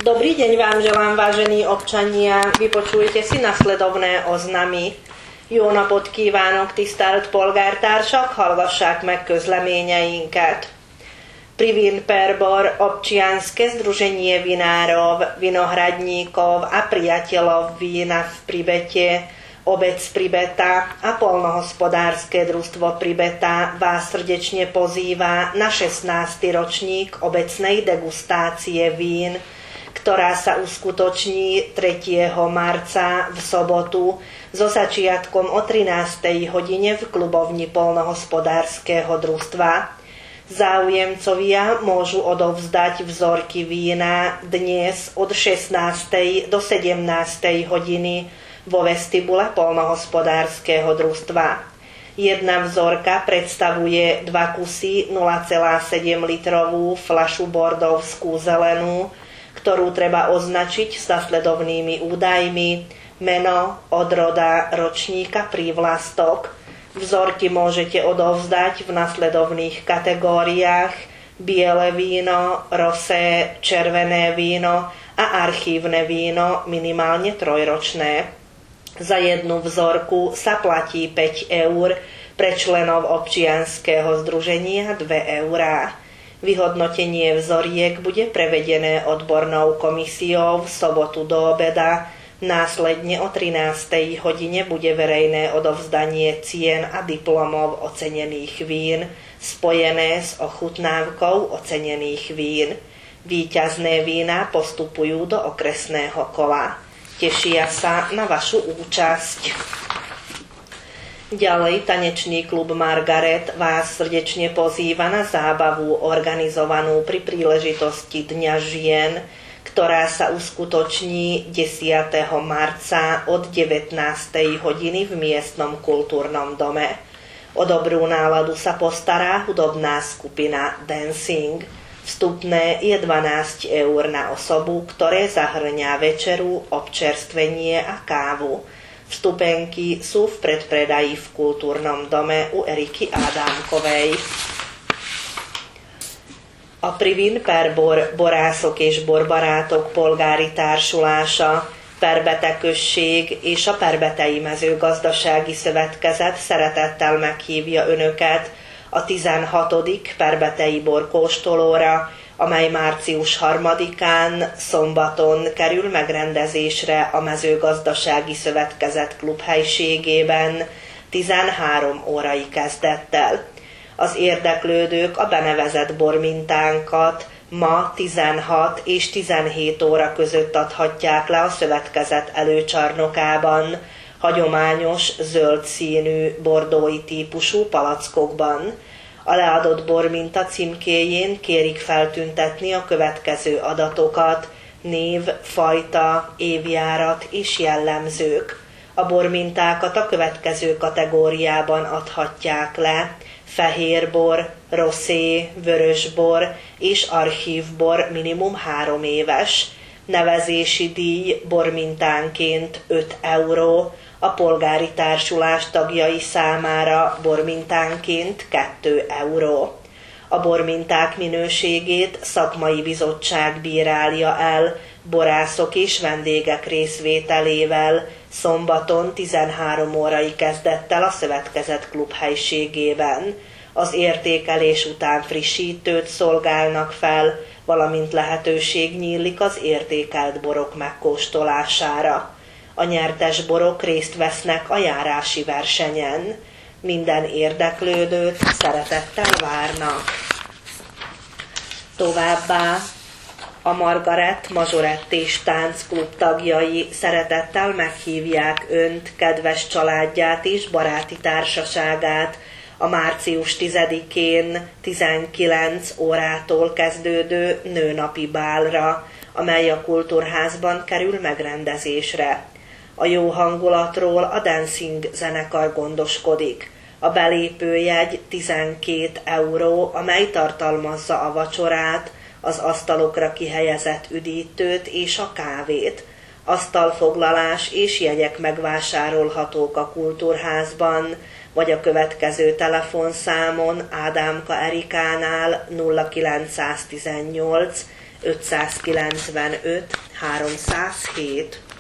Dobrý deň vám želám, vážení občania. Vypočujte si nasledovné oznamy. Jó napot kívánok, tisztelt polgártársak, hallgassák meg közleményeinket. Privin Perbor občianske združenie vinárov, vinohradníkov a priateľov vína v Pribete, obec Pribeta a polnohospodárske družstvo Pribeta vás srdečne pozýva na 16. ročník obecnej degustácie vín, ktorá sa uskutoční 3. marca v sobotu so začiatkom o 13. hodine v klubovni polnohospodárskeho družstva. Záujemcovia môžu odovzdať vzorky vína dnes od 16. do 17. hodiny vo vestibule polnohospodárskeho družstva. Jedna vzorka predstavuje 2 kusy 0,7 litrovú fľašu bordovskú zelenú, ktorú treba označiť s nasledovnými údajmi: meno, odroda, ročníka, prívlastok. Vzorky môžete odovzdať v nasledovných kategóriách: biele víno, rosé, červené víno a archívne víno, minimálne 3-ročné. Za jednu vzorku sa platí 5 eur, pre členov občianskeho združenia 2 eurá. Vyhodnotenie vzoriek bude prevedené odbornou komisiou v sobotu do obeda. Následne o 13. hodine bude verejné odovzdanie cien a diplomov ocenených vín spojené s ochutnávkou ocenených vín. Víťazné vína postupujú do okresného kola. Tešia sa na vašu účasť. Ďalej tanečný klub Margaret vás srdečne pozýva na zábavu organizovanú pri príležitosti Dňa žien, ktorá sa uskutoční 10. marca od 19. hodiny v miestnom kultúrnom dome. O dobrú náladu sa postará hudobná skupina Dancing. Vstupné je 12 eur na osobu, ktoré zahrňa večeru, občerstvenie a kávu. Vstupenky sú v predpredaji v kultúrnom dome u Eriky Ádámkovej. A Privin Perbor borászok és borbarátok polgári társulása, Perbete község és a Perbetei mezőgazdasági szövetkezet szeretettel meghívja önöket a 16. Perbetei borkóstolóra, amely március 3-án szombaton kerül megrendezésre a mezőgazdasági szövetkezet klubhelyiségében 13 órai kezdettel. Az érdeklődők a benevezett bormintánkat ma 16 és 17 óra között adhatják le a szövetkezet előcsarnokában, hagyományos zöld színű bordói típusú palackokban. A leadott borminta címkéjén kérik feltüntetni a következő adatokat: név, fajta, évjárat és jellemzők. A bormintákat a következő kategóriában adhatják le: fehérbor, rosszé, vörösbor és archívbor minimum 3 éves. Nevezési díj bormintánként 5 euró, a polgári társulás tagjai számára bormintánként 2 euró. A borminták minőségét szakmai bizottság bírálja el, borászok és vendégek részvételével, szombaton 13 órai kezdettel a szövetkezet klubhelyiségében. Az értékelés után frissítőt szolgálnak fel, valamint lehetőség nyílik az értékelt borok megkóstolására. A nyertes borok részt vesznek a járási versenyen. Minden érdeklődőt szeretettel várnak. Továbbá a Margaret Mazsorett és Táncklub tagjai szeretettel meghívják Önt, kedves családját és baráti társaságát a március 10-én 19 órától kezdődő nőnapi bálra, amely a Kultúrházban kerül megrendezésre. A jó hangulatról a Dancing zenekar gondoskodik. A belépőjegy 12 euró, amely tartalmazza a vacsorát, az asztalokra kihelyezett üdítőt és a kávét. Asztalfoglalás és jegyek megvásárolhatók a Kultúrházban, vagy a következő telefonszámon Ádámka Erikánál 0918 595 307